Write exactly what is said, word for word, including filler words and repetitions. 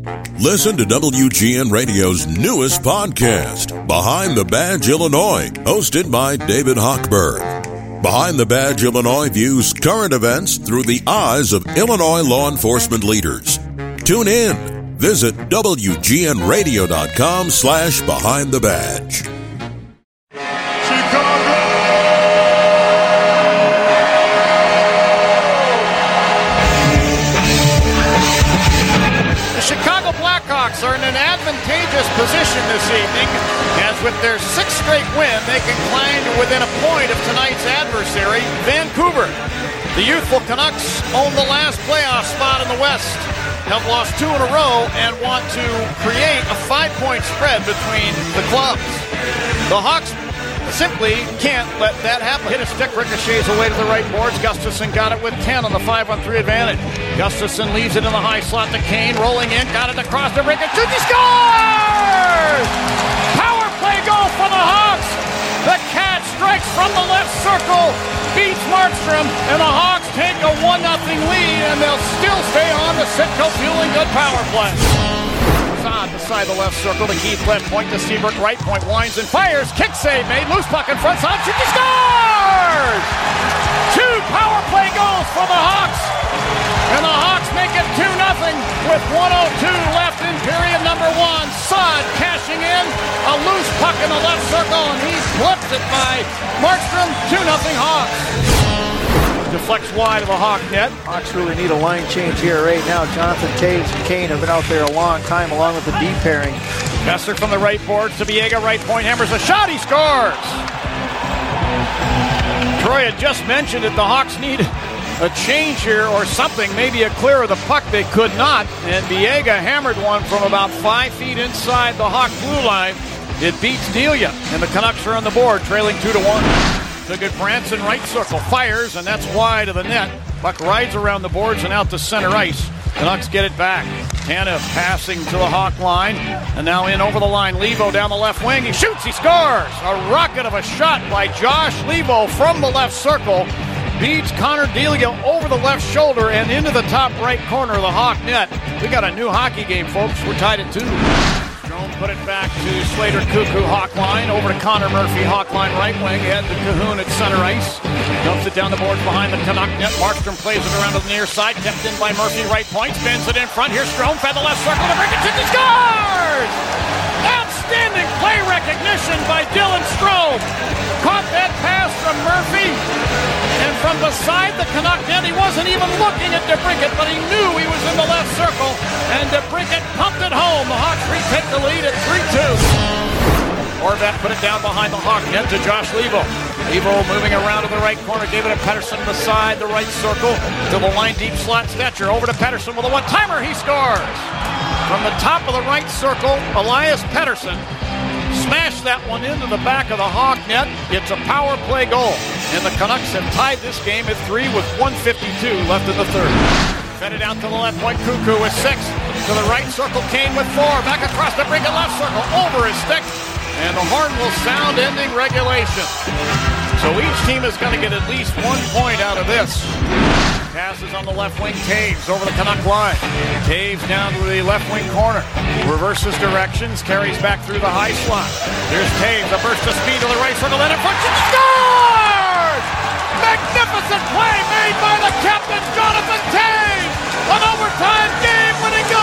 Listen to W G N Radio's newest podcast, Behind the Badge Illinois, hosted by David Hochberg. Behind the Badge Illinois views current events through the eyes of Illinois law enforcement leaders. Tune in. Visit W G N radio dot com slash behind the badge. Blackhawks are in an advantageous position this evening, as with their sixth straight win, they can climb to within a point of tonight's adversary, Vancouver. The youthful Canucks own the last playoff spot in the West, have lost two in a row, and want to create a five-point spread between the clubs. The Hawks simply can't let that happen. Hit a stick, ricochets away to the right boards. Gustafsson got it with ten on the five on three advantage. Gustafsson leaves it in the high slot to Kane, rolling in, got it across the break, and shoots, he scores! Power play goal for the Hawks! The catch strikes from the left circle, beats Markstrom, and the Hawks take a one nothing lead, and they'll still stay on the Citgo Fueling Good power play. Saad beside the left circle to Keith left point to Seabrook right point, winds and fires, kick save made, loose puck in front, Saad shoots, he scores! Two power play goals for the Hawks, and the Hawks make it two nothing with one oh two left in period number one. Saad cashing in, a loose puck in the left circle, and he flips it by Markstrom, two nothing Hawks. Deflects wide of the Hawk net. Hawks really need a line change here right now. Jonathan Toews and Kane have been out there a long time along with the deep pairing. Besser from the right boards to Biega, right point, hammers a shot, he scores! Troy had just mentioned that the Hawks need a change here or something, maybe a clear of the puck. They could not, and Biega hammered one from about five feet inside the Hawk blue line. It beats Delia, and the Canucks are on the board, trailing two to one. Took it Branson, right circle, fires, and that's wide of the net. Puck rides around the boards and out to center ice. Canucks get it back. Tanev passing to the Hawk line, and now in over the line. Levo down the left wing. He shoots, he scores! A rocket of a shot by Josh Levo from the left circle. Beats Connor Delia over the left shoulder and into the top right corner of the Hawk net. We got a new hockey game, folks. We're tied at two. Put it back to Slater Cuckoo Hawk line, over to Connor Murphy Hawk line right wing, head to Cahoon at center ice. Dumps it down the boards behind the Canuck net. Markstrom plays it around to the near side, kept in by Murphy right point, spins it in front. Here's Strome, fed the left circle to break it, he scores! Outstanding play recognition by Dylan Strome. Caught that pass from Murphy, and from beside the Canuck net, he wasn't even looking at DeBrincat, but he knew he was in the left circle, and DeBrincat pumped it home. The Hawks retake the lead at three two. Horvat put it down behind the Hawk net to Josh Levo. Levo moving around to the right corner, gave it to Pettersson beside the right circle, to the line deep slot Stetcher, over to Pettersson with a one-timer, he scores! From the top of the right circle, Elias Pettersson smashed that one into the back of the Hawk net. It's a power play goal, and the Canucks have tied this game at three with one fifty-two left in the third. Fed it out to the left point, Cuckoo with six. To the right circle, Kane with four. Back across the brink of left circle, over his stick, and the horn will sound ending regulation. So each team is going to get at least one point out of this. Passes on the left wing, Taves over the Canuck line. Taves down to the left wing corner. Reverses directions, carries back through the high slot. There's Taves, a burst of speed to the right circle, then in front, scores! Magnificent play made by the captain, Jonathan Taves! An overtime game-winning goal!